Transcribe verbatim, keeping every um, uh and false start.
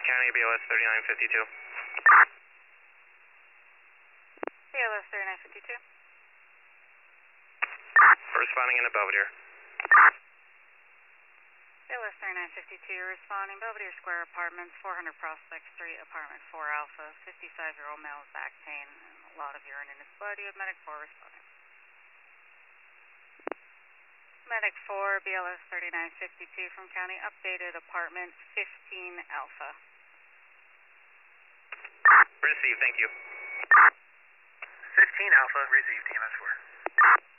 County, B L S thirty-nine fifty-two. B L S thirty-nine fifty-two. Responding in a Belvedere. B L S thirty-nine fifty-two, responding Belvedere Square Apartments, four hundred Prospect Street, Apartment four Alpha, fifty-five-year-old male with back pain and a lot of urine in his blood. You have Medic four responding. Medic four, B L S thirty-nine fifty-two from County, updated Apartment fifteen Alpha. Received, thank you. fifteen Alpha, received, T M S four.